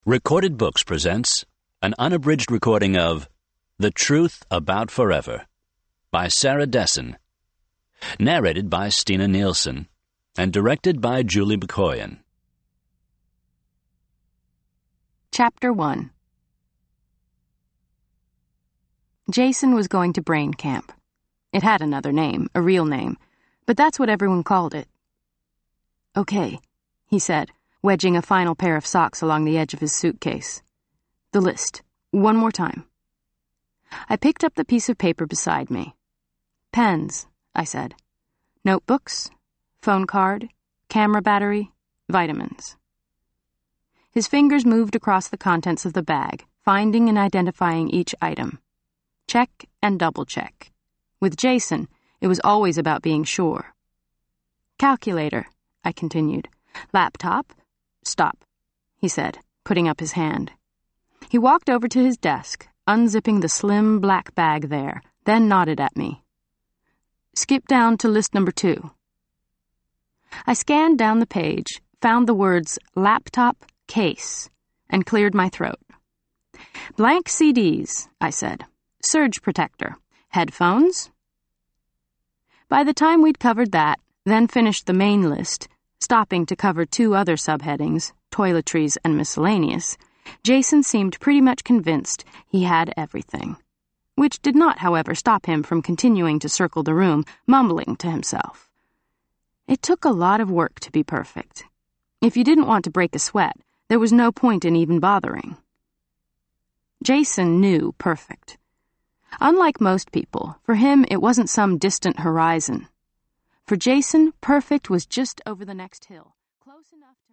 Recorded Books presents an unabridged recording of The Truth About Forever by Sarah Dessen, narrated by Stina Nielsen, and directed by Julie Bakoyan. Chapter 1. Jason was going to brain camp. It had another name, a real name, but that's what everyone called it. "Okay," he said, wedging a final pair of socks along the edge of his suitcase. "The list. One more time." I picked up the piece of paper beside me. "Pens," I said. "Notebooks, phone card, camera battery, vitamins." His fingers moved across the contents of the bag, finding and identifying each item. Check and double check. With Jason, it was always about being sure. "Calculator," I continued. "Laptop. Stop," he said, putting up his hand. He walked over to his desk, unzipping the slim black bag there, then nodded at me. "Skip down to list number 2. I scanned down the page, found the words laptop case, and cleared my throat. "Blank CDs," I said. "Surge protector. Headphones." By the time we'd covered that, then finished the main list, stopping to cover 2 other subheadings, toiletries and miscellaneous, Jason seemed pretty much convinced he had everything, which did not, however, stop him from continuing to circle the room, mumbling to himself. It took a lot of work to be perfect. If you didn't want to break a sweat, there was no point in even bothering. Jason knew perfect. Unlike most people, for him it wasn't some distant horizon. For Jason, perfect was just over the next hill, close enough